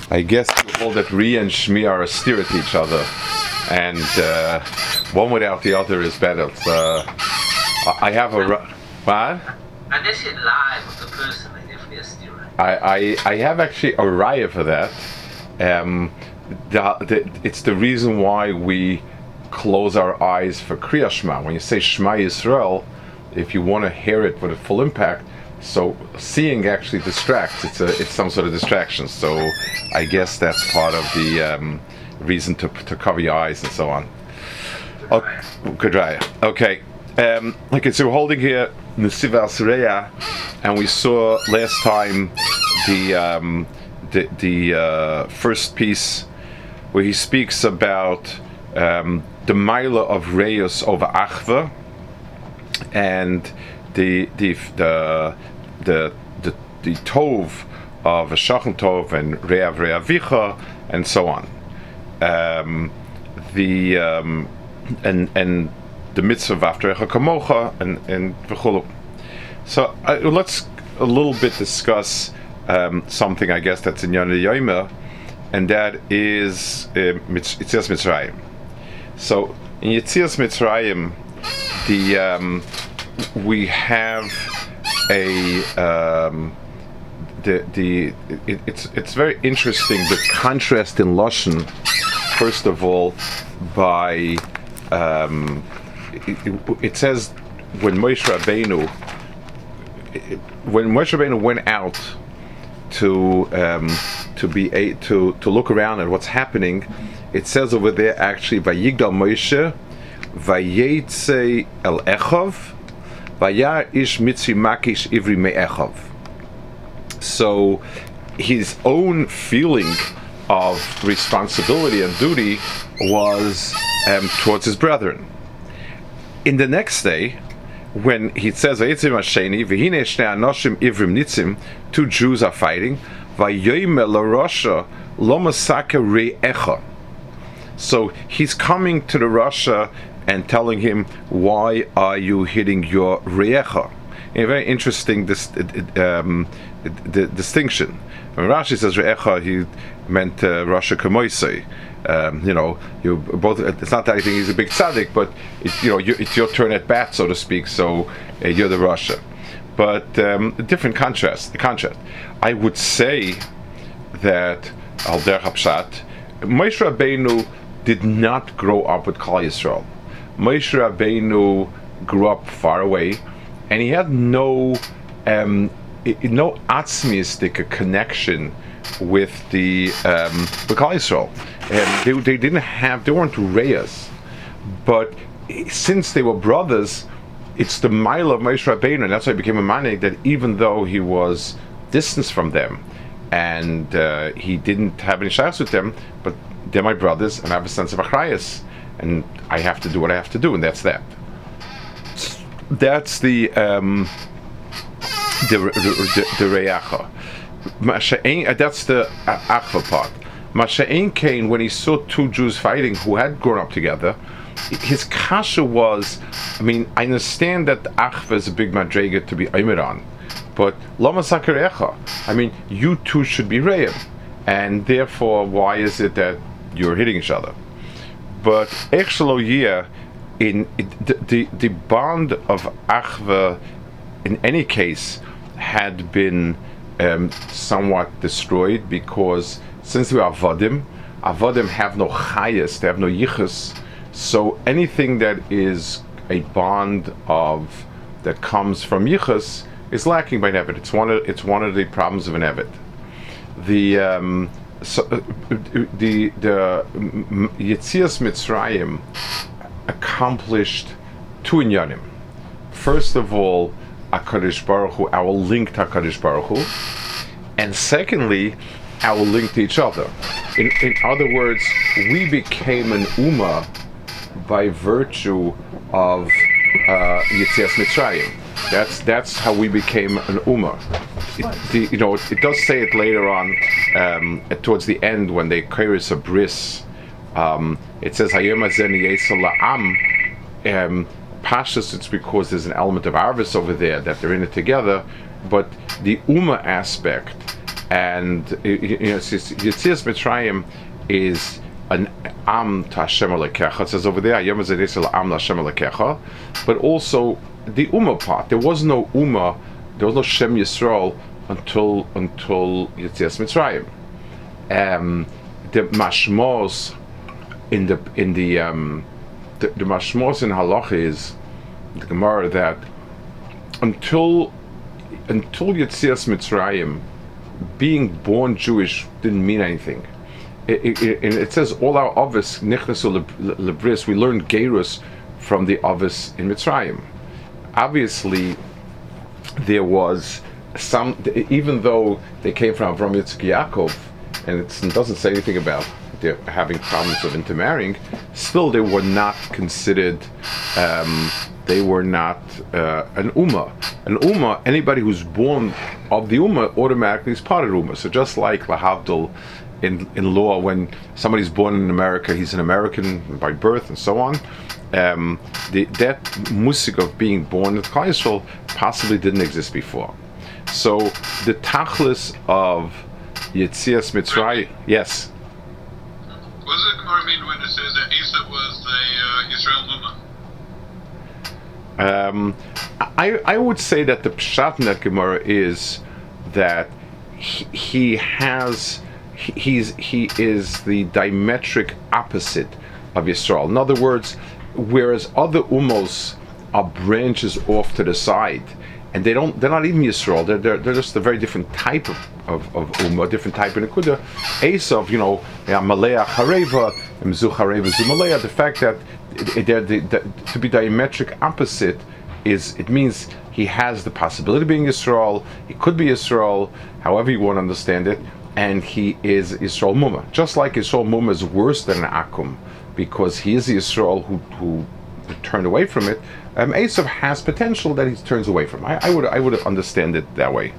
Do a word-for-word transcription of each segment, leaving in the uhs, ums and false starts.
I guess you hold that Ri and Shmi are a steer to each other, and uh, one without the other is better. Uh, I have a what? Unless you lie with the person, they definitely a steer. I, I I have actually a raya for that. Um, the, the, it's the reason why we close our eyes for Kriya Shema. When you say Shema Yisrael, if you want to hear it with a full impact, so seeing actually distracts. It's a it's some sort of distraction. So I guess that's part of the um, reason to to cover your eyes and so on. Okay, good raya. Okay. Um, okay, so we're holding here Nesiva Asireya, and we saw last time the um, the, the uh, first piece where he speaks about um, the Maila of Reus over Achva, and the the the the the, the Tov of Shachan Tov and Reav Reavicha and so on. Um, the um, and and the mitzvah of Afterecha Kamocha and and v'chulu. So uh, let's a little bit discuss um, something I guess that's in Yonah Yomer, and that is uh, Yetzias Mitzrayim. So in Yetzias Mitzrayim, the um, we have a um, the the it, it's it's very interesting the contrast in Lashon. First of all, by um, it, it, it says when Moshe Rabbeinu it, when Moshe Rabbeinu went out to um, to be a, to to look around at what's happening, it says over there actually Vayigdal Moshe Vayetze El Echov Vayar Ish Mitzri Makish Ivri Me Echov. So his own feeling of responsibility and duty was um, towards his brethren. In the next day, when he says two Jews are fighting, so he's coming to the Rasha and telling him, why are you hitting your re'echa? A very interesting dis- um, the distinction. When Rashi says re'echa, he meant uh, Rasha Kamoisei. Um, you know, you both. It's not that I think he's a big tzaddik, but it, you know, you, it's your turn at bat, so to speak. So uh, you're the Rasha, but um, a different contrast. The contrast. I would say that al derech hapshat, Moshe Rabbeinu did not grow up with Klal Yisrael. Moshe Rabbeinu grew up far away, and he had no um, no atzmistic connection with the um, with Klal Yisrael. And they, they didn't have, they weren't reyas, but since they were brothers, it's the mile of Moshe Rabbeinu, and that's why it became a manik that even though he was distanced from them, and uh, he didn't have any shaykhs with them, but they're my brothers, and I have a sense of achrayas, and I have to do what I have to do, and that's that. That's the um, the the, the, the reyacha. That's the achva part. Masha'en Cain, when he saw two Jews fighting who had grown up together, his kasha was, I mean, I understand that achva is a big madrega to be omer on, but lama sakarecha, I mean, you two should be re'im, and therefore, why is it that you're hitting each other? But echshalo in it, the, the the bond of achva, in any case, had been um, somewhat destroyed because since we are avodim, avodim have no chayas, they have no yichus. So anything that is a bond of that comes from yichus is lacking by an eved. It's one of it's one of the problems of an eved. The um, so, uh, the the Yetzias Mitzrayim accomplished two inyanim. First of all, HaKadosh Baruch Hu, our link to HaKadosh Baruch Hu, and secondly, our link to each other. In, in other words, we became an ummah by virtue of uh, Yetzias Mitzrayim. That's that's how we became an ummah. It, the, you know, it, it does say it later on, um, towards the end when they kairis a bris. Um, it says Hayom Hazen Yesel La'am. Um, Pashas, it's because there's an element of arvis over there that they're in it together, but the ummah aspect and you know, Yetzias Mitzrayim is an Am to Hashem Elokecha. It says over there, Yom Hazeh Am Hashem Elokecha, but also the Ummah part. There was no Ummah, there was no Shem Yisrael until until Yetzias Mitzrayim. Um, the Mashmos in the in the um, the, the Mashmos in Halach is the Gemara that until until Yetzias Mitzrayim, being born Jewish didn't mean anything. It, it, it, it says all our Avos Nichnasu Lebris, we learned Gerus from the Avos in Mitzrayim. Obviously, there was some, even though they came from Avram Yitzchak Yaakov, and it's, it doesn't say anything about they're having problems of intermarrying, still they were not considered, um, they were not uh, an Ummah. An Ummah, anybody who's born of the Ummah automatically is part of the Ummah. So just like Lahavdil in, in law, when somebody's born in America, he's an American by birth and so on. Um, the, that musik of being born in Klal Yisrael possibly didn't exist before. So the tachlis of Yetzias Mitzrayim, yes. What does the Gemara mean when it says that Esau was the uh, Israel Ummah? Um, I I would say that the pshat in that Gemara is that he, he has he, he's he is the diametric opposite of Yisrael. In other words, whereas other ummos are branches off to the side, and they don't they're not even Yisrael. They're they're, they're just a very different type of of, of ummah, different type of nekuda. Esav, you know, Malaya Hareva, Mzu Hareva Zumalaya. The fact that they're the, the, to be diametric opposite is, it means he has the possibility of being Yisrael, he could be Yisrael, however you want to understand it, and he is Yisrael Mumma. Just like Yisrael Mumma is worse than an Akum, because he is the Yisrael who, who turned away from it, um, Esav has potential that he turns away from. I, I would I would understand it that way.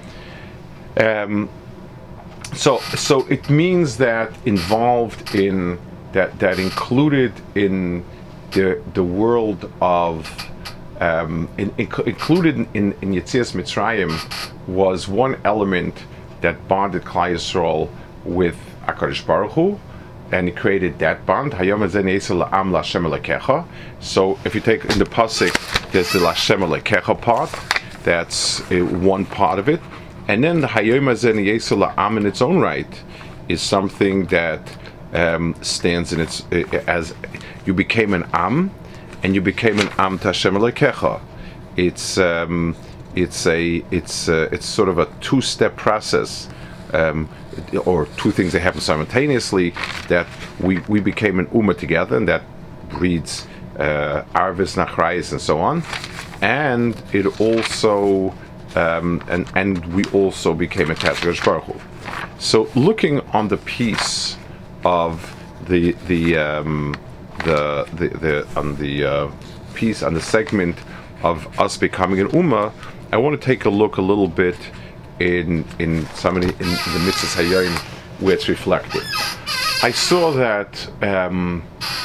Um, so so it means that involved in that that included in the the world of um, in, in, included in in Yetzias Mitzrayim was one element that bonded Klal Yisrael with HaKadosh Baruch Hu, and he created that bond. Hayom hazeh ne'esel la'am la'Hashem Elokecha. So if you take in the pasuk, there's the L'Hashem Elokecha part. That's uh, one part of it, and then the Hayom hazeh ne'esel la'am in its own right is something that um, stands in its uh, as you became an am, and you became an am to Hashem Elokecha. It's um, it's a it's uh, it's sort of a two-step process. Um, or two things that happen simultaneously, that we, we became an ummah together, and that breeds uh, arvis, nachrayis, and so on, and it also um, and and we also became attached to HaKadosh Baruch Hu. So looking on the piece of the the um, the, the the on the uh, piece on the segment of us becoming an ummah, I want to take a look a little bit in in somebody in, in the Mitzvahs Hayom where it's reflected. I saw that um,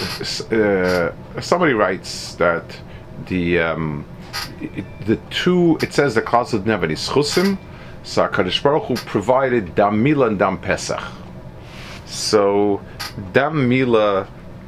uh, somebody writes that the um, it, the two, it says the class of never is chusim, so HaKadosh Baruch Hu provided dam mila and dam pesach. So dam mila,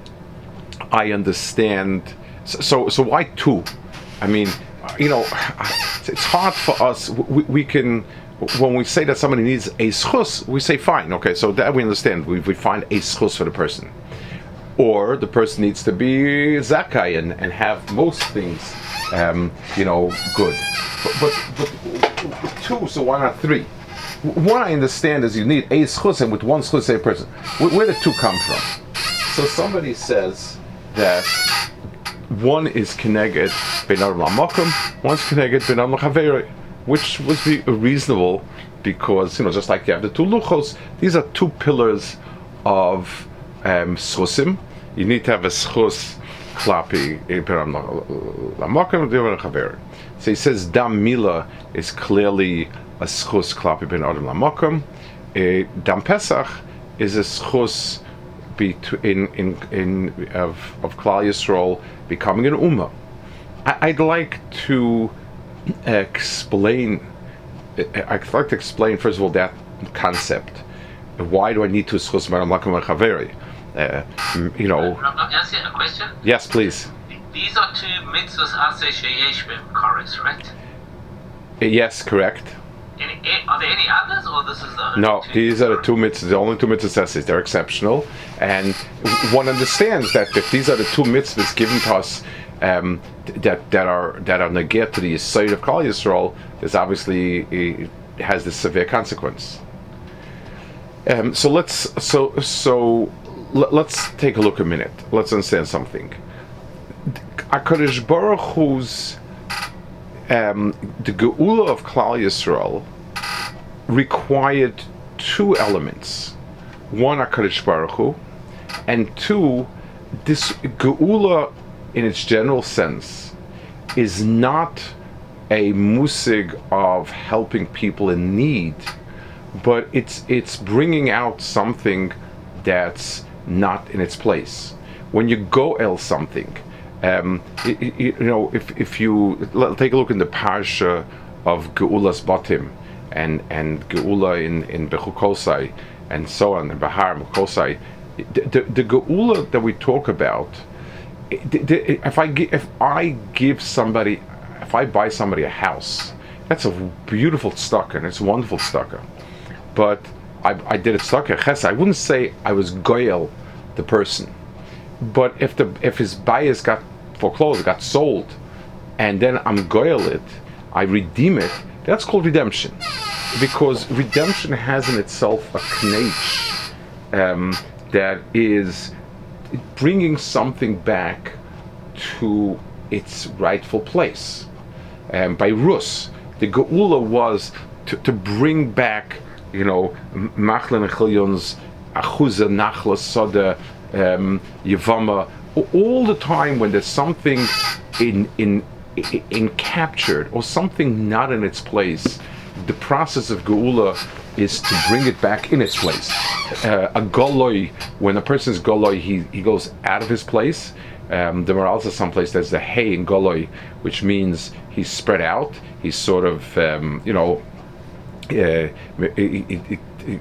I understand. So so, so why two? I mean, you know, it's hard for us. We, we can. When we say that somebody needs a schus, we say fine, okay, so that we understand. We, we find a schus for the person. Or the person needs to be zakai and, and have most things, um, you know, good. But, but, but two, so why not three? One I understand is you need a schus, and with one schus, a person. Where, where did two come from? So somebody says that one is keneged ben adam l'makom, one's keneged ben adam l'chaveri, which would be reasonable because, you know, just like you have the two luchos, these are two pillars of um, schusim. You need to have a schus klapi ben adam l'makom, the other chaveri. So he says dam mila is clearly a schus klapi ben adam l'makom. Uh, dam pesach is a schus between in in of of Klal Yisrael becoming an ummah. I, I'd like to explain. I'd like to explain first of all that concept. Why do I need to schus maram lakum chaveri? Uh, you know. Can I ask you a question? Yes, please. These are two mitzvahs aseh sheyesh b'hem kares, right? Uh, Yes, correct. Any, eh, are there any others, or this is the only No, two? these are the two mitzvahs, the only two mitzvahs. They're exceptional, and one understands that if these are the two mitzvahs given to us, um, that that are that are negate to the side of Klal Yisrael, this obviously uh, has this severe consequence. Um, so let's so so l- let's take a look a minute. Let's understand something. HaKadosh Baruch Hu's um, the Geula of Klal Yisrael required two elements. One, HaKadosh Baruch Hu, and two, this Geula in its general sense is not a musig of helping people in need, but it's it's bringing out something that's not in its place. When you go el something, um, y- y- you know, if if you l- take a look in the parsha of Geulas Batim and and Geula in in Bechukosai and so on, and Bahar Mukosai, the, the, the Geula that we talk about, the, the, if I gi- if I give somebody, if I buy somebody a house, that's a beautiful tzedakah and it's a wonderful tzedakah. But I, I did it tzedakah chesed. I wouldn't say I was goyel the person, but if the if his bias got foreclosed, got sold, and then I'm goyel it, I redeem it. That's called redemption, because redemption has in itself a knech um, that is bringing something back to its rightful place. Um, by Rus, the Geula was to, to bring back, you know, Machlan Chilyon's Achuza, Nachla, Soda, um, Yavama, all the time when there's something in in in captured or something not in its place, the process of Geula is to bring it back in its place. Uh, a goloi, when a person is goloi, he, he goes out of his place. Um, there are also some place there's the hay in goloi, which means he's spread out. He's sort of, um, you know, uh, it, it, it,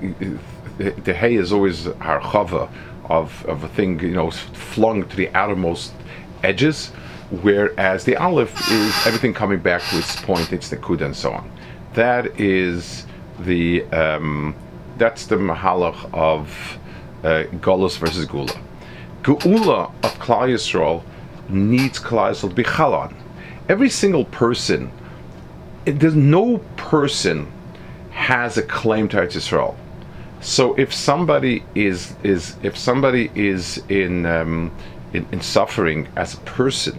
it, the hay is always harchava of, of a thing, you know, flung to the outermost edges, whereas the aleph is everything coming back to its point, its nekuda, and so on. That is the um, that's the mahalach of uh, Golus versus Gula. Geula of Klal Yisrael needs Klal Yisrael to be chalan. Every single person, it, there's no person has a claim to Eretz Yisrael. So if somebody is is if somebody is in um, in, in suffering as a person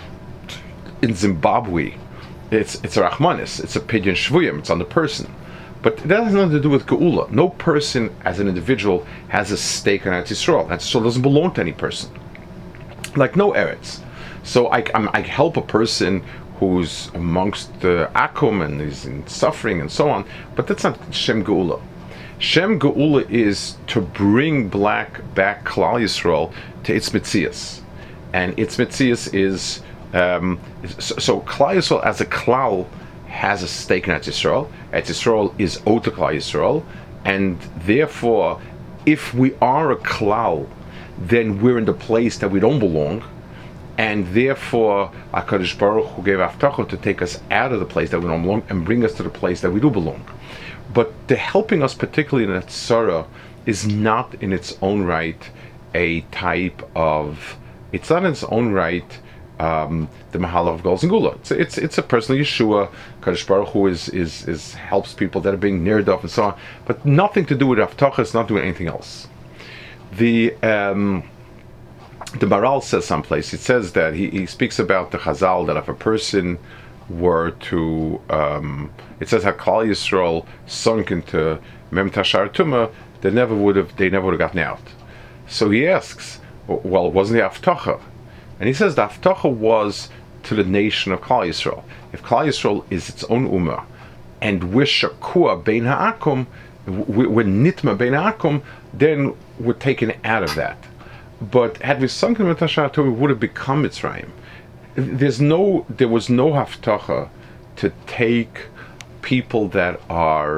in Zimbabwe, it's it's a rachmanis, it's a pidyon shvuyim, it's on the person. But that has nothing to do with Geula. No person as an individual has a stake in Eretz Yisrael. Eretz Yisrael doesn't belong to any person. Like no Eretz. So I, I'm, I help a person who's amongst the Akum and is in suffering and so on, but that's not Shem Geula. Shem Geula is to bring black back Klal Yisrael to its Metzias. And its Metzias is, um, so, so Klal Yisrael as a Klal has a stake in Eretz Yisrael. Eretz Yisrael is owed to Klal Yisrael, and therefore, if we are a Klal, then we're in the place that we don't belong, and therefore, HaKadosh Baruch Hu gave Avtacha to take us out of the place that we don't belong and bring us to the place that we do belong. But the helping us, particularly in Tzara, is not in its own right a type of, it's not in its own right Um, the Mahala of Gols and Gula. It's, it's it's a personal Yeshua. Kadosh Baruch Hu is, is is helps people that are being neared off and so on, but nothing to do with Avtacha. It's not doing anything else. The um, the Maral says someplace. It says that he, he speaks about the Chazal that if a person were to, um, it says how Klal Yisrael sunk into Mem Tashar Tumah, they never would have they never would have gotten out. So he asks, well, wasn't the Avtacha? And he says the Avtacha was to the nation of Klal Yisrael. If Klal Yisrael is its own ummah, and we're shakua bein ha'akum, we're nitma bein ha'akum, then we're taken out of that. But had we sunk in Tashar, we would have become Mitzrayim. There's no, there was no Avtacha to take people that are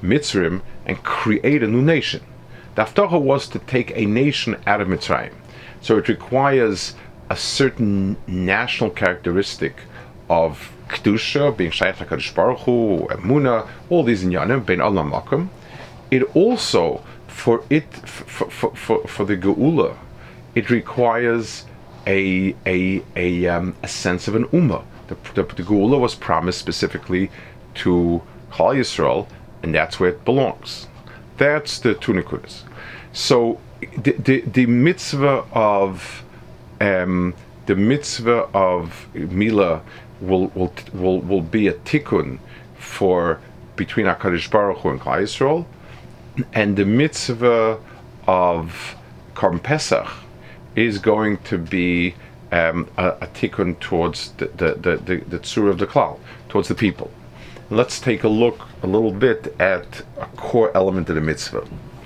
Mitzrayim and create a new nation. The Haftarah was to take a nation out of Mitzrayim. So it requires a certain national characteristic of Kedusha, being Shaykh HaKadosh Baruch Hu, Emunah, all these inyanim, Ben Allah Makom. It also, for it, for, for, for, for the Geula, it requires a a a, um, a sense of an Ummah. The, the, the Geula was promised specifically to Klal Yisrael, and that's where it belongs. That's the two nekudas. So the, the the mitzvah of um, the mitzvah of Mila will will will will be a tikkun for between HaKadosh Baruch Hu and Klal Yisrael, and the mitzvah of Korban Pesach is going to be um, a, a tikkun towards the the the the, the tzura of the klal, towards the people. Let's take a look a little bit at a core element of the mitzvah.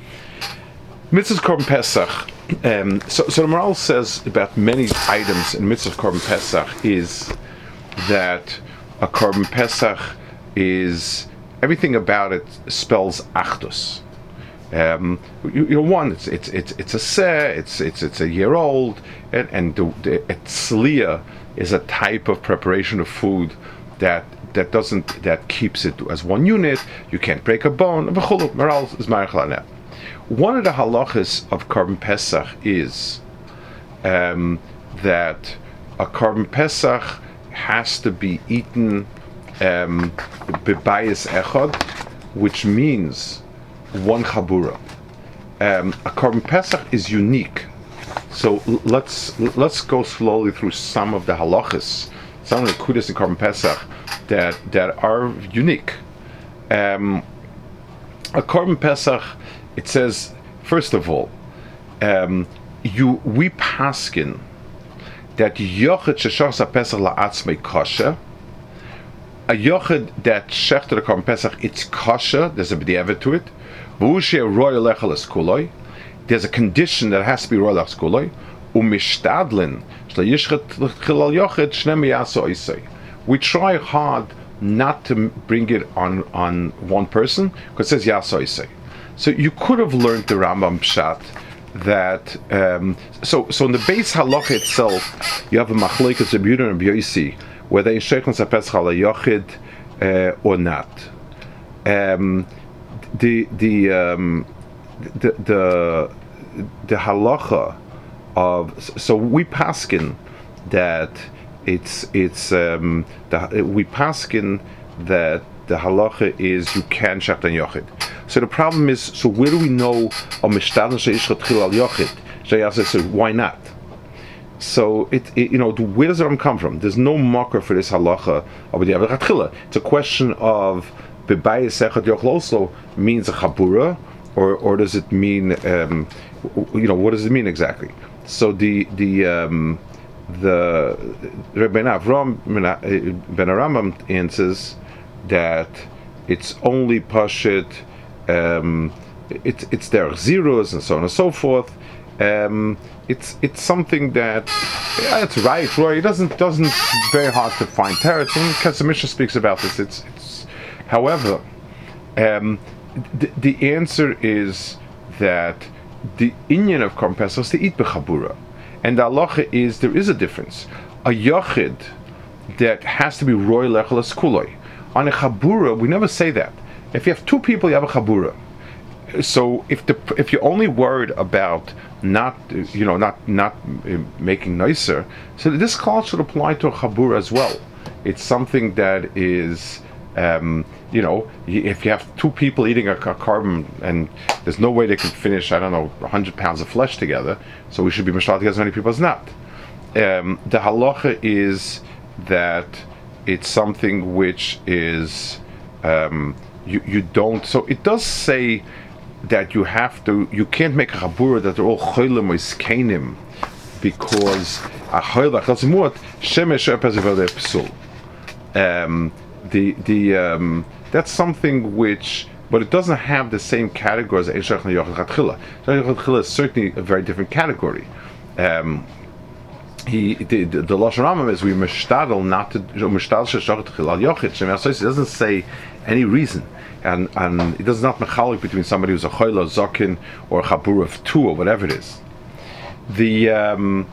Mitzvah Korban Pesach. Um, so, so the Maral says about many items in Mitzvah Korban Pesach is that a Korban Pesach is everything about it spells achdus. Um, you, you know, one, it's it's it's it's a seh, it's it's it's a year old, and and the, the tzliya is a type of preparation of food that that doesn't that keeps it as one unit. You can't break a bone. Maral is marich. One of the halachas of Korban Pesach is um, that a Korban Pesach has to be eaten um, bebayis echad, which means one chabura. Um, a Korban Pesach is unique. So l- let's l- let's go slowly through some of the halachas, some of the kudas in Korban Pesach that that are unique. Um, a Korban Pesach, it says, first of all, um, you we paskin that yochid sheshachas Pesach la'atzmei kosher. A yochid that shechter the Korban Pesach, it's kosher. There's a b'diavad to it. There's a condition that has to be royal kuloi. We try hard not to bring it on, on one person because it says yasoisei. So you could have learned the Rambam Pshat that um, so so in the base halacha itself you have a machlokes of Yehuda and Yosi whether in sheikhon sapes chala yochid uh, or not. Um, the the um, the the the halacha of so we paskin that it's it's um, the, we paskin that the halacha is you can shechtan yochid. So the problem is, so where do we know a mishtadel sheishchat chil al yochid? Shayasa said, why not? So it, it you know where does it come from? There's no marker for this halacha of the aved chatchila. It's a question of bebayis echad yochel also means a chabura, or or does it mean um, you know what does it mean exactly? So the the um, the Rebbein Avram ben Arambam answers that it's only pashit. Um, it's it's their zeros and so on and so forth. Um, it's it's something that yeah, it's right, Roy. It doesn't doesn't very hard to find teretz. Because the Mishnah speaks about this. It's it's. However, um, the, the answer is that the inyan of Korban Pesach is to eat bechabura, and the halacha is there is a difference. A yochid that has to be roy lechelas kuloi. On a chabura, we never say that. If you have two people, you have a chabura. So if the if you're only worried about not you know not not uh, making nicer, so this call should apply to a chabura as well. It's something that is um, you know if you have two people eating a, a carbon and there's no way they can finish I don't know one hundred pounds of flesh together, so we should be mishlat as many people as not. Um, the halacha is that it's something which is um, you you don't. So it does say that you have to, you can't make a chabura that they're all choylem or iskenim because a choylach chazimut shemesh epezevelde psul. Um, the the um, that's something which, but it doesn't have the same category as Eshach and Yochid Chatchila. Yochid Chatchila is certainly a very different category. Um, He the the, the Lashon Rambam is we mishtadel not to mishtadel sheshach tchil al yochid. It doesn't say any reason. and and it does not mechalik between somebody who's a choila, zokin, or a chabura of two, or whatever it is. The um,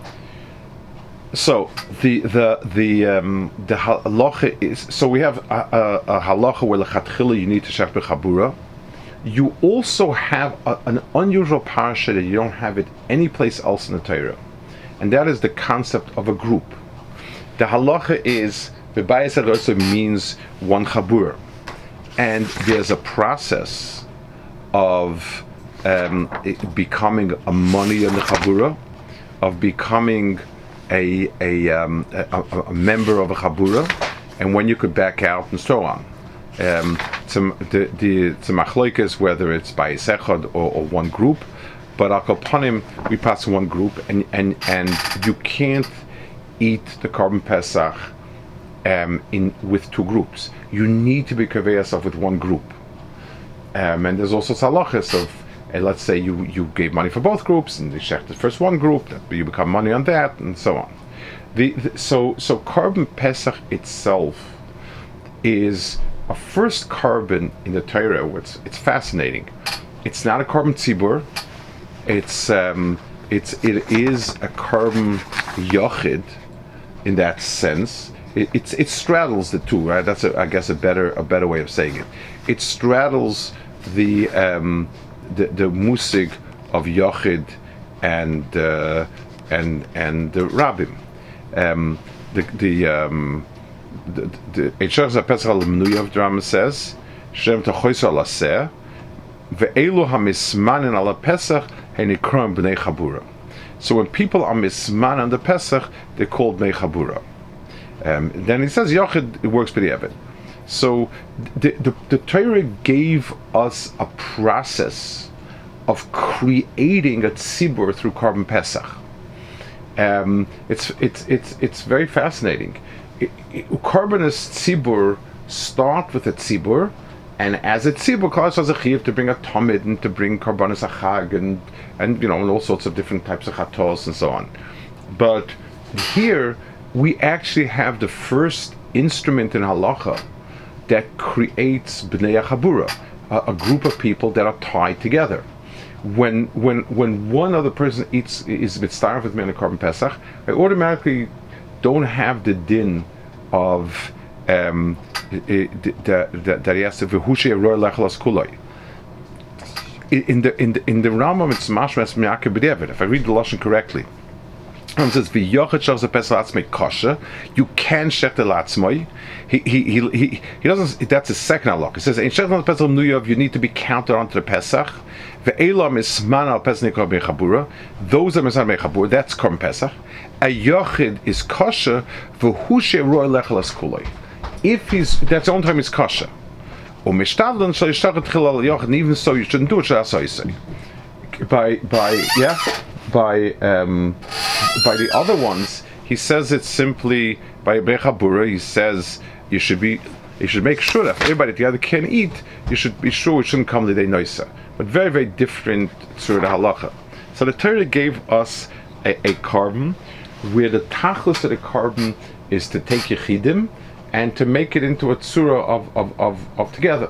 so the the the um, the halacha is, so we have a, a, a halacha where lechatchila you need to shech bechabura. You also have a, an unusual parasha that you don't have it any place else in the Torah, and that is the concept of a group. The halacha is bebayis also means one chabura, and there's a process of um, it becoming a money in the chabura, of becoming a a, um, a a member of a chabura, and when you could back out and so on. Um, to the the to machloikas, whether it's by sechad or, or one group, but al kapanim we pass one group, and and and you can't eat the korban pesach um, in with two groups. You need to be kaveh yourself with one group. Um, and there's also halachas of uh, let's say you you gave money for both groups, and they checked the first one group, that you become money on that, and so on. The, the so so korban pesach itself is a first carbon in the Torah. It's it's fascinating. It's not a carbon tzibur. It's um, it's it is a carbon yochid in that sense. It it's, it straddles the two, right? That's a, I guess a better a better way of saying it. It straddles the um, the the musig of yochid and uh, and and the rabbim. Um, the the um, The Eichach Zapesach Al-Mnuyav drama says, Shem Tachoysa Al-Aseh, Ve'elu HaMismanin Al-Pesach Henikram B'nei Chabura. So when people are misman on the Pesach, they're called B'nei Chabura. Um, then he says, Yochid, it works b'di'evet. So the, the, the Torah gave us a process of creating a tzibur through korban pesach. Um, it's it's it's it's very fascinating. Korbanos tzibur start with a tzibur, and as a tzibur, Klal has a chiyuv to bring a tamid and to bring korbanos achag and and you know and all sorts of different types of chatos and so on. But here we actually have the first instrument in halacha that creates bnei chabura, a, a group of people that are tied together. When when when one other person eats is mitzvah with me on a korban pesach, I automatically don't have the din of um, that he has to v'hushei roy lechlas kuloi. In the in the in the Rambam it's mashmas miyake b'diavad. If I read the lashon correctly, it says v'yochad shach zepesach atzmei kasha. You can shech the latzmoi. He he he he he doesn't. That's a second halach. It says in shech the pesach nuyav you need to be counted onto the pesach. Ve'elam is man al pesach nikol bechabura. Those are misman bechabura. That's korban pesach. A yochid is kasha v'hushei roy lechalas kuloi. If he's that's the only time he's kasha. Or mishtadlan shal yishtachet chil al yochid. And even so, you shouldn't do it. Shall say by by yeah by um by the other ones he says it's simply by bechabura. He says you should be you should make sure that everybody together can eat. You should be sure it shouldn't come l'day noisa. But very very different through the halacha. So the Torah gave us a, a carbon where the tachlis of the carbon is to take yechidim and to make it into a tzura of, of, of, of together.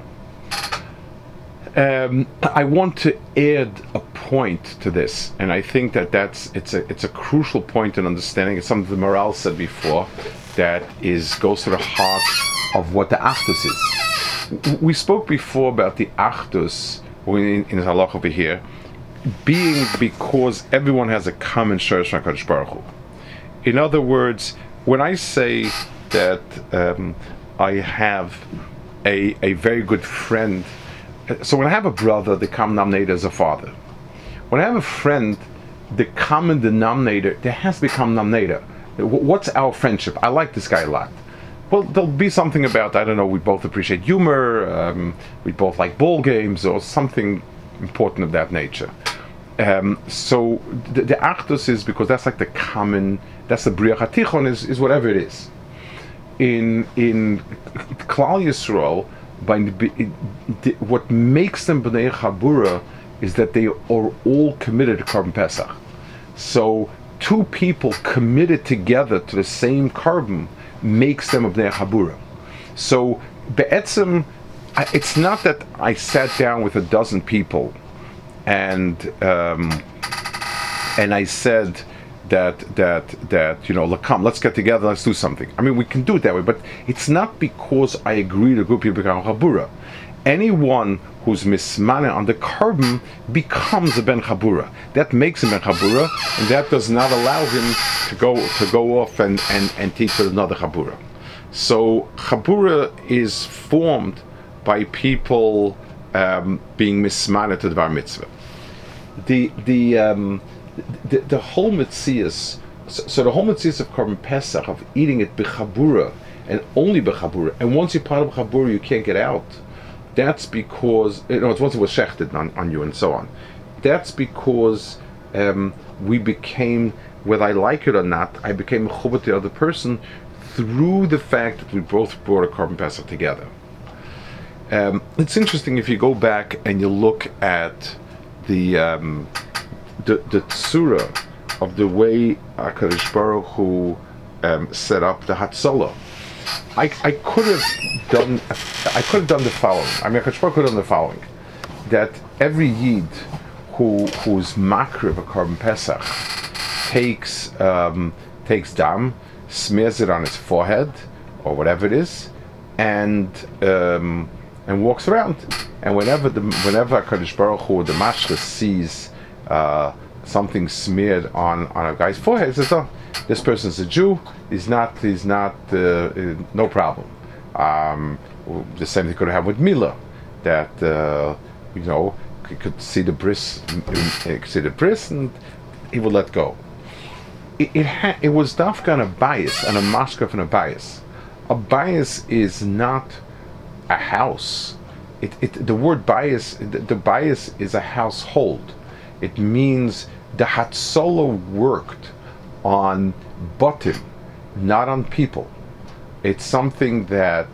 Um, I want to add a point to this, and I think that that's it's a it's a crucial point in understanding. It's something the Maral said before that is goes to the heart of what the achdus is. We spoke before about the achdus in, in halach over here being because everyone has a common shorish HaKadosh Baruch Hu. In other words, when I say that um, I have a a very good friend, so when I have a brother, the common denominator is a father. When I have a friend, the common denominator, there has to be a common denominator. What's our friendship? I like this guy a lot. Well, there'll be something about, I don't know, we both appreciate humor, um, we both like ball games, or something important of that nature. Um, so the, the achdus is because that's like the common, that's the Bria Chatichon, is, is whatever it is. In in Klal Yisrael, by the, the, what makes them Bnei Chabura is that they are all committed to korban pesach. So two people committed together to the same korban makes them a Bnei Chabura. So be'etzem, I, it's not that I sat down with a dozen people and um, and I said that that that you know, look, come, let's get together, let's do something. I mean, we can do it that way, but it's not because I agree to a group of people become chabura. Anyone who's mismane on the carbon becomes a ben chabura. That makes him ben chabura, and that does not allow him to go to go off and and and teach with another chabura. So chabura is formed by people um, being mismane to the bar mitzvah. The the um, the, the whole mitzias, so, so the whole mitzias of Korban Pesach, of eating it b'chabura and only b'chabura, and once you're part of chabura, you can't get out. That's because, you know, it's once it was shechted on, on you and so on. That's because um, we became, whether I like it or not, I became mechubat to the other person through the fact that we both brought a Korban Pesach together. Um, it's interesting if you go back and you look at the um, the, the tzura of the way HaKadosh Baruch Hu um, set up the Hatzalah. I, I could have done I could have done the following. I mean, HaKadosh Baruch Hu could have done the following: that every Yid who who's makriv a Korban Pesach takes um, takes dam, smears it on his forehead or whatever it is, and um, and walks around. And whenever the whenever HaKadosh Baruch Hu, the mashra, sees uh, something smeared on, on a guy's forehead, he says, "Oh, this person's a Jew. He's not. He's not. Uh, no problem." Um, the same thing could have with Mila, that uh, you know, he could see the bris, he could see the bris, and he would let go. It it, ha- it was dafka a bias and a maskaf and a bias. A bias is not a house. It, it the word bias, the, the bias is a household. It means the Hatzalah worked on batim, not on people. It's something that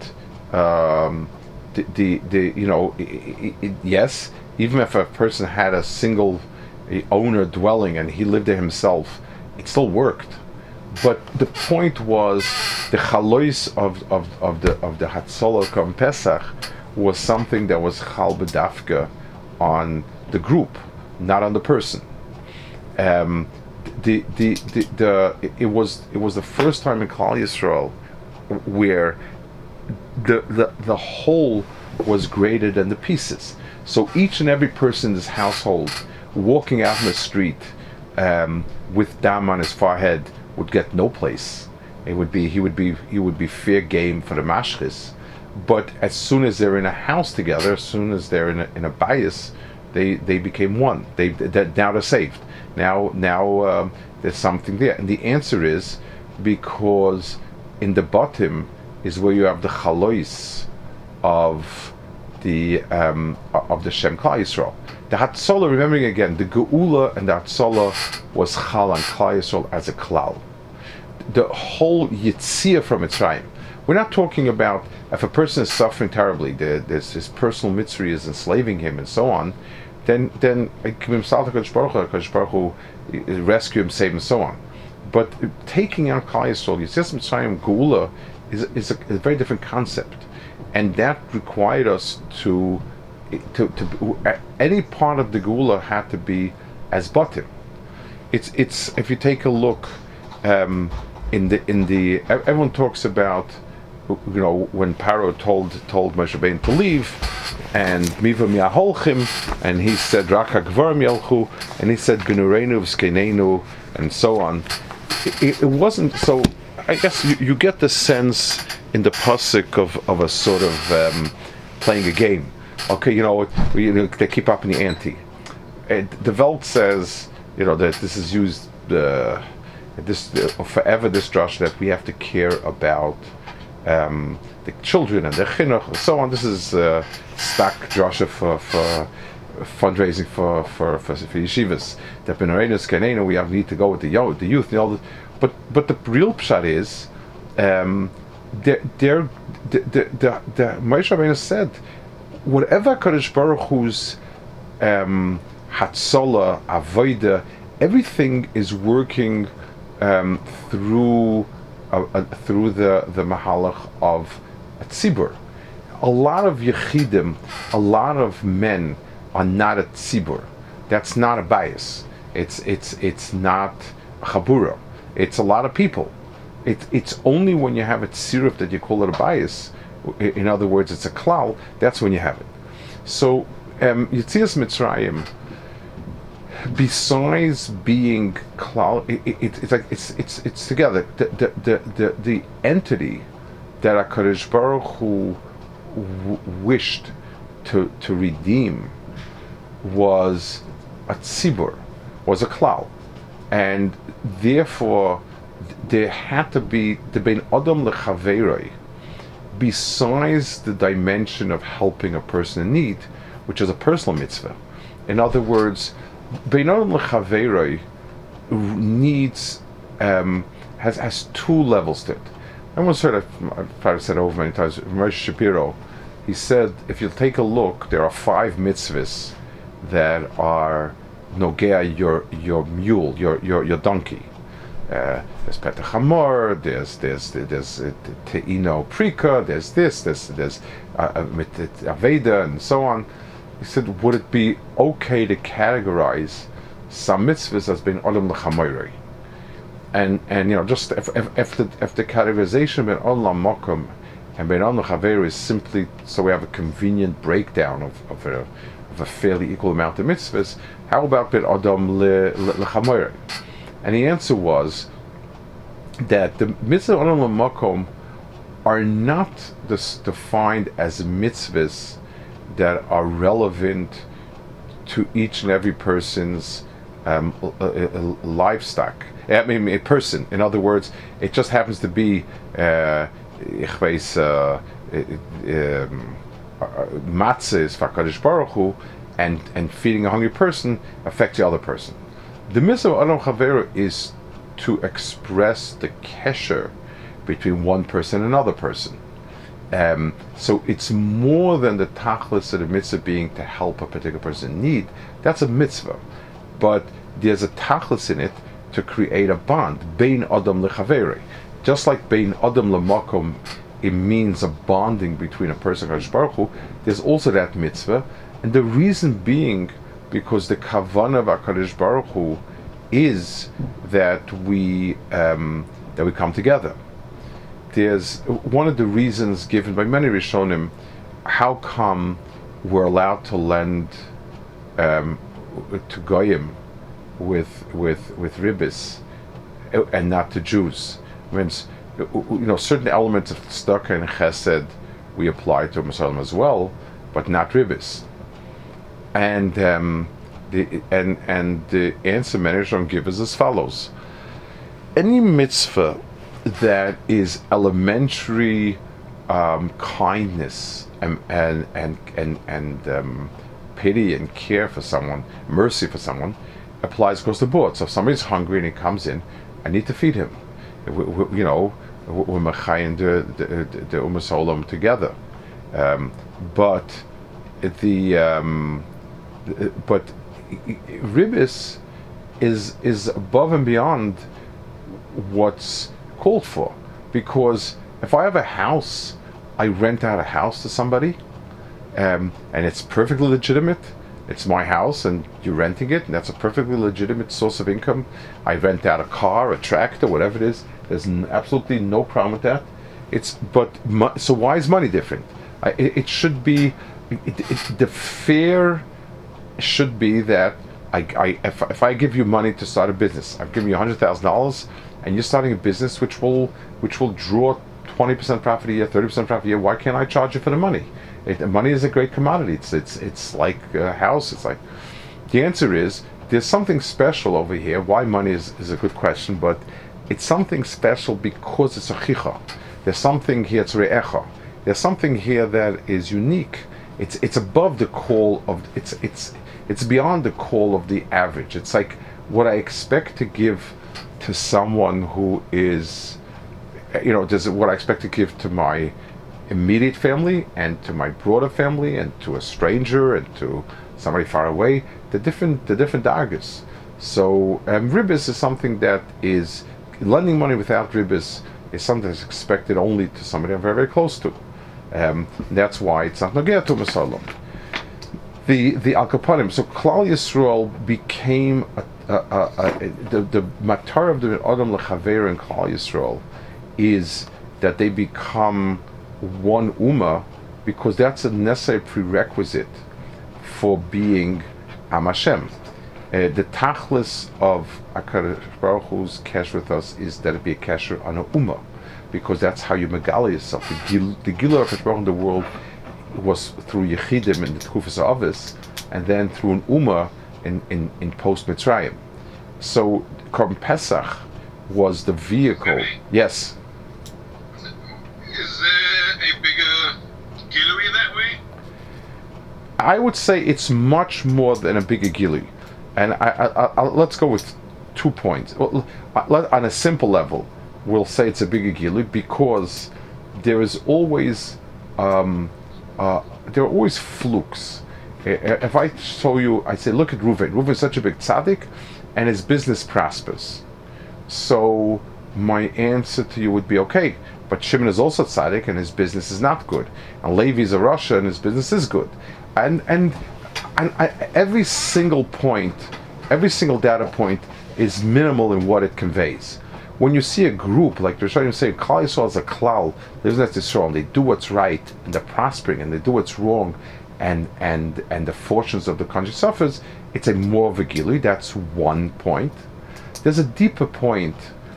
um, the, the the you know it, it, yes, even if a person had a single owner dwelling and he lived there himself, it still worked. But the point was the chalois of of of the of the Hatzalah Korban Pesach was something that was chal b'dafka on the group, not on the person. Um, the, the the the it was it was the first time in Klal Yisrael where the the the whole was greater than the pieces. So each and every person in this household walking out in the street um, with dam on his forehead would get no place. It would be he would be he would be fair game for the mashchis. But as soon as they're in a house together, as soon as they're in a, in a bias, they they became one. They, they now they're saved. Now now um, there's something there, and the answer is because in the bottom is where you have the chalois of the um, of the Shem Klal Yisrael. The Hatzalah, remembering again, the Geula and the Hatzalah was chal on Klal Yisrael as a klal. The whole Yitzia from Mitzrayim. We're not talking about if a person is suffering terribly, the, this his personal mitzvah is enslaving him and so on. Then then HaKadosh Baruch Hu rescue him, save him, and so on. But taking out Klal Yisrael, Yitzia Mitzrayim Geula is is a, a very different concept, and that required us to. To, to any part of the Geula had to be as batim. It's it's if you take a look um, in the in the everyone talks about, you know, when Paro told told Moshe Rabbeinu to leave, and mivam yaholchim, and he said raka gvarim yelchu, and he said b'nureinu v'skenenu, and so on. It, it wasn't so. I guess you, you get the sense in the pasuk of of a sort of um, playing a game. Okay, you know, we, you know, they keep up in the ante. And the Welt says, you know, that this is used uh, this uh, forever. This drush that we have to care about um, the children and their chinuch and so on. This is uh, stock drasha for, for fundraising for for for, for yeshivas. That b'nareinu skanenu we have need to go with the yo, the youth, and all this. But but the real pshat is, um, they're, they're, the the the the Moshe Rabbeinu said. Whatever Kadosh Baruch Hu's um, Hatzalah, Avodah, everything is working um, through uh, uh, through the the Mahalach of a Tzibur. a lot of yechidim, a lot of men are not a tzibur. That's not a bias. It's it's it's not a chabura. It's a lot of people. It, it's only when you have a tziruf that you call it a bias. In other words, it's a klal. That's when you have it. So um, Yetzias Mitzrayim, besides being klal, it, it, it's like it's it's it's together. The the the the, the entity that HaKadosh Baruch Hu w- wished to to redeem was a tzibur, was a klal, and therefore there had to be the ben adam lechaveroi, besides the dimension of helping a person in need, which is a personal mitzvah. In other words, ben adam lechaveroi needs um, has has two levels to it. I once heard, I've probably said it over many times, Moshe Shapiro, he said, if you take a look, there are five mitzvahs that are nogea your your mule, your your your donkey. Uh, there's Petach Hamor, there's there's there's uh, Te'ino Prika, there's this, there's there's uh, Aveda, and so on. He said, would it be okay to categorize some mitzvahs as being Olam L'Chamoirei? And and you know, just if if, if the if the categorization ben Olam Mokum and ben Olam L'Chaver is simply so we have a convenient breakdown of of a of a fairly equal amount of mitzvahs, how about ben Adam L'Chamoirei? And the answer was that the mitzvah Olam L'Makom are not this defined as mitzvahs that are relevant to each and every person's um, uh, uh, livestock. I mean, a person. In other words, it just happens to be uh, ich weiß, uh, um, matzah is for HaKadosh Baruch Hu, and and feeding a hungry person affects the other person. The mitzvah of Adam Chaver is to express the kesher between one person and another person. Um, so it's more than the tachlis of the mitzvah being to help a particular person in need. That's a mitzvah, but there's a tachlis in it to create a bond. Bein Adam lechaveri, just like Bein Adam lemakom, it means a bonding between a person and HaKadosh Baruch Hu. There's also that mitzvah, and the reason being because the kavanah of HaKadosh Baruch Hu is that we um, that we come together. There's one of the reasons given by many Rishonim how come we're allowed to lend um, to goyim with with with ribbis and not to Jews. It means, you know, certain elements of tzedakah and chesed we apply to Muslim as well, but not ribbis. And um, the and and the answer many Rishonim give is as follows: any mitzvah that is elementary um, kindness and and and and, and um, pity and care for someone, mercy for someone, applies across the board. So if somebody's hungry and he comes in, I need to feed him. We, we, you know, we're mechayin the the the umas olam together. Um, but the um, but ribbis is is above and beyond what's called for, because if I have a house, I rent out a house to somebody, um, and it's perfectly legitimate. It's my house and you're renting it, and that's a perfectly legitimate source of income. I rent out a car, a tractor, whatever it is. There's n- absolutely no problem with that. It's but mo- so why is money different? I, it, it should be it, it, the fair should be that I, I if, if I give you money to start a business, I've given you a hundred thousand dollars, and you're starting a business which will which will draw twenty percent profit a year, thirty percent profit a year. Why can't I charge you for the money? It, money is a great commodity. It's it's it's like a house. It's like the answer is there's something special over here. Why money is, is a good question, but it's something special because it's a chicha. There's something here. It's re'echa. There's something here that is unique. It's it's above the call of it's it's it's beyond the call of the average. It's like what I expect to give to someone who is, you know, does what I expect to give to my immediate family and to my broader family and to a stranger and to somebody far away. The different the different dargahs. So um, ribbis is something that is lending money without ribbis is something that's expected only to somebody I'm very very close to. Um, that's why it's not Nogea to Masalam. The the Al Kapanim. So Klal Yisrael became a, a, a, a, the the matar of the Adam Lechaver in Klal Yisrael is that they become one Ummah, because that's a necessary prerequisite for being Am Hashem. Uh, the tachlis of HaKadosh Baruch Hu's kesher with us is that it be a kesher on a Ummah, because that's how you megala yourself. The, gil, the Gilur of HaKadosh Baruch Hu in the world was through Yechidim in the Tkufas Avis, and then through an Ummah in, in, in post Mitzrayim. So Korban Pesach was the vehicle. Yes. Is there a bigger Gilui that way? I would say it's much more than a bigger Gilui. And I, I, I, let's go with two points. Well, on a simple level, we'll say it's a bigger Gilui because there is always um, uh, there are always flukes. If I show you, I say, look at Reuven. Reuven is such a big tzaddik, and his business prospers. So my answer to you would be okay. But Shimon is also tzaddik, and his business is not good. And Levi is a Rasha, and his business is good. And and and I, every single point, every single data point is minimal in what it conveys. When you see a group, like they're trying to say, Klal Yisrael is a klal, lives in Yisrael, and they do what's right, and they're prospering, and they do what's wrong, and and and the fortunes of the country suffers, it's a more of a gilui. That's one point. There's a deeper point.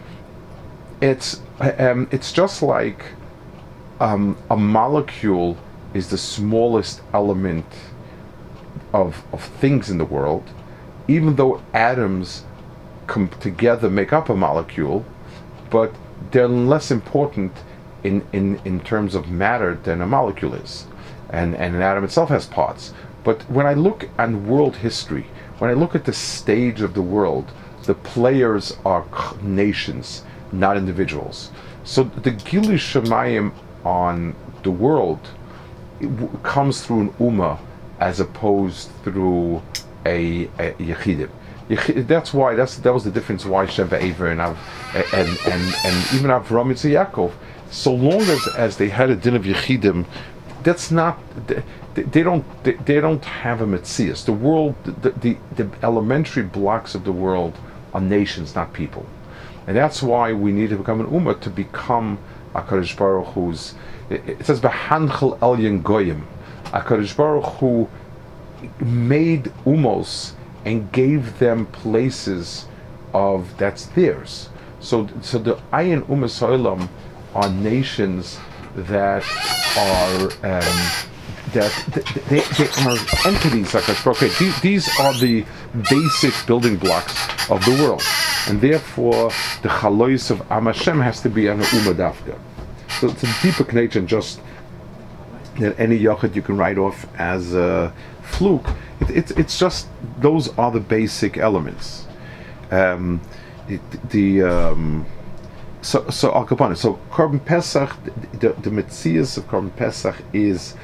It's um, it's just like um, a molecule is the smallest element of of things in the world, even though atoms come together make up a molecule, but they're less important in, in, in terms of matter than a molecule is. And, and an atom itself has parts. But when I look at world history, when I look at the stage of the world, the players are nations, not individuals. So the Gilui Shemayim on the world it w- comes through an Ummah as opposed through a, a Yechidim. That's why that's that was the difference why Sheva Aver and Av, and and and even Avram and Yaakov, so long as as they had a din of Yechidim, that's not they, they don't they, they don't have a Metzias. The world, the, the the elementary blocks of the world are nations, not people, and that's why we need to become an Ummah to become HaKadosh Baruch Hu's. It, it says B'hanchel Elyon Goyim, HaKadosh Baruch Hu made Ummos and gave them places of that's theirs. So, so the Ayin Umas Olam are nations that are um, that they, they are entities like I okay, these, these are the basic building blocks of the world, and therefore the Chalois of Am Hashem has to be an Ummah Dafka. So it's a deeper connection just than any yochid you can write off as a fluke. It, it, it's just those are the basic elements. Um, it, the um, so so Al Kapanim. So Korban Pesach, the the Metzias of Korban Pesach is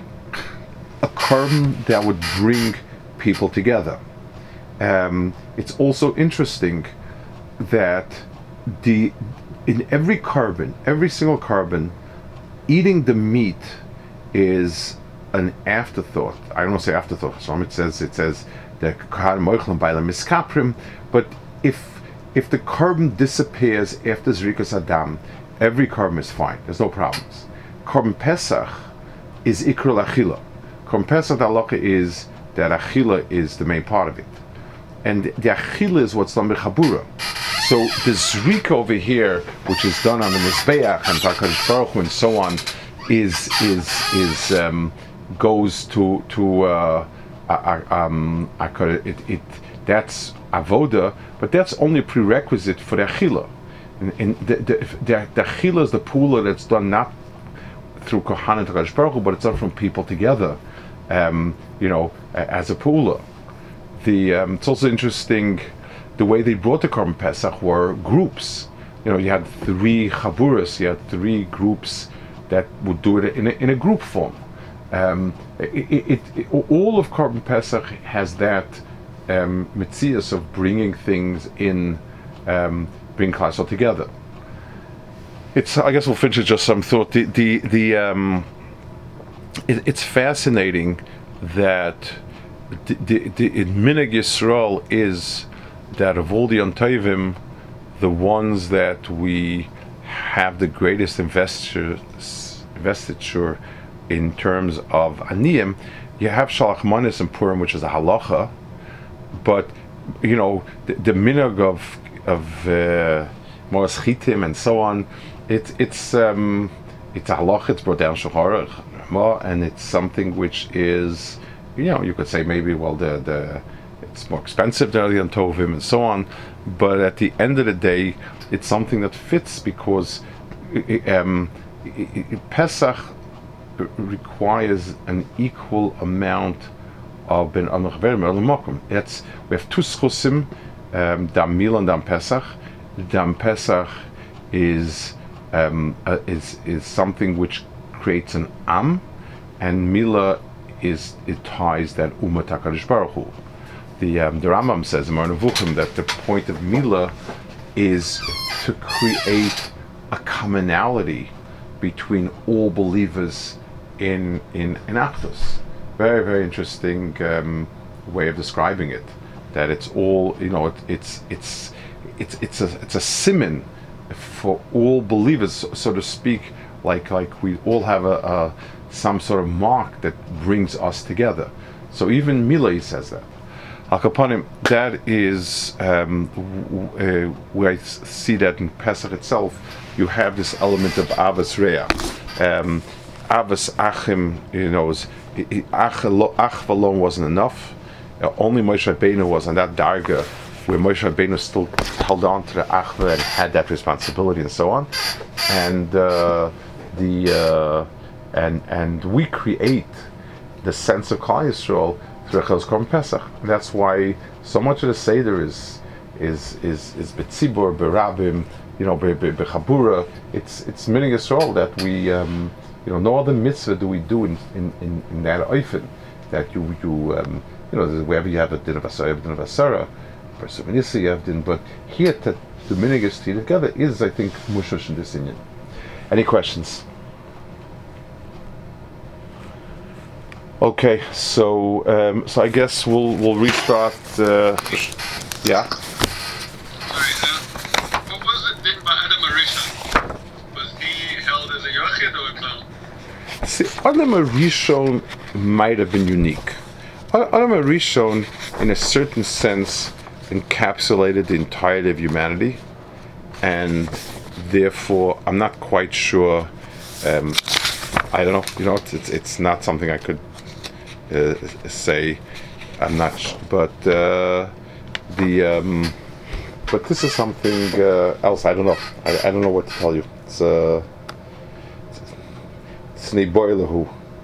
a korban that would bring people together. Um, it's also interesting that the in every korban, every single korban, eating the meat is an afterthought. I don't want to say afterthought. So it says it says the kahanim moichlin b'ayla miskaprim. But if if the korban disappears after zrikas adam, every korban is fine. There's no problems. Korban Pesach is ikra achila. Korban Pesach the halacha is that achila is the main part of it, and the achila is what's done by chabura. So the zrika over here, which is done on the mizbeach and HaKadosh Baruch Hu and so on, is is is um, goes to to uh, uh, um, it, it that's avoda, but that's only a prerequisite for the achila. And, and the, the, the, the achila is the pula that's done not through kohanim and HaKadosh Baruch Hu, but it's done from people together, um, you know, as a pula. The um, it's also interesting the way they brought the Korban Pesach were groups. You know, you had three chaburas, you had three groups that would do it in a, in a group form. Um, it, it, it, all of Korban Pesach has that um, metzias of bringing things in, um, bring class all together. It's. I guess we'll finish with just some thought. The the the um, it, it's fascinating that the, the, the Minhag Yisrael is that of all the Ontovim, the ones that we have the greatest investiture, investiture in terms of Aniyim. You have Shalach Manis and Purim, which is a halacha, but you know the, the minhag of of Moras Chitim and so on. It, it's um, it's a halacha. It's brought down Shulchan Aruch, and it's something which is, you know, you could say maybe well the the it's more expensive than the Tovim and so on, but at the end of the day, it's something that fits because um, Pesach requires an equal amount of ben Anoch Verim. It's we have two schusim, um, Dam Mila and Dam Pesach. Dam Pesach is um, uh, is is something which creates an am, and Mila is it ties that Umat HaKadosh Baruch Hu. The um, the Rambam says in Moreh Nevuchim that the point of Mila is to create a commonality between all believers in in in Achdus. Very very interesting um, way of describing it. That it's all, you know, it, it's it's it's it's a it's a siman for all believers, so to speak. Like like we all have a, a some sort of mark that brings us together. So even Mila says that. Akapanim, that is um, w- uh, where I see that in Pesach itself, you have this element of Avas Rea. Um, Avas Achim, you know, is, Ach alone wasn't enough. Uh, only Moshe Rabbeinu was on that darga where Moshe Rabbeinu still held on to the Achva and had that responsibility and so on. And uh, the uh, and and we create the sense of Klal Yisrael through Echos Korban Pesach. And that's why so much of the Seder is is is is betzibur, berabim, you know, be, be, bechabura. It's it's Minhag Yisrael that we um, you know, no other mitzvah do we do in in, in, in that oifen that you you um, you know, wherever you have a din of asara, you have a din of asara, you have din, but here to the Minhag Yisrael together is, I think, mushush in this inyan. Any questions? Okay, so um, so I guess we'll we'll restart. Uh, yeah. Sorry, uh, what was it did by Adam Arishon? Was he held as a yochid or a klal? See, Adam Arishon might have been unique. Adam Arishon, in a certain sense, encapsulated the entirety of humanity, and therefore, I'm not quite sure. Um, I don't know. You know, it's it's not something I could. Uh, say, I'm not, sh- but uh, the um, but this is something uh, else. I don't know. I, I don't know what to tell you. It's uh, it's an who.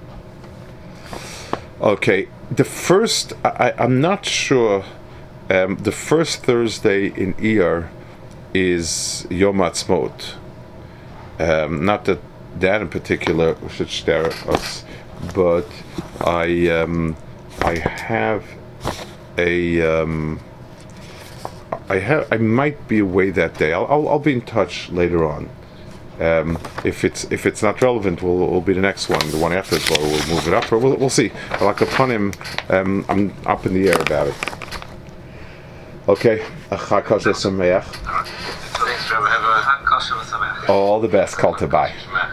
Okay, the first. I, I'm not sure. Um, the first Thursday in Iyar is Yom Ha'atzmaut. Um, not that that in particular should stare us. But I um, I have a um, I have I might be away that day. I'll I'll, I'll be in touch later on. Um, if it's if it's not relevant, we'll will be the next one. The one after it, we'll, we'll move it up, or we'll we'll see. But like upon him, um, I'm up in the air about it. Okay. Thanks, Rabbi. Have a All the best. Call to bye.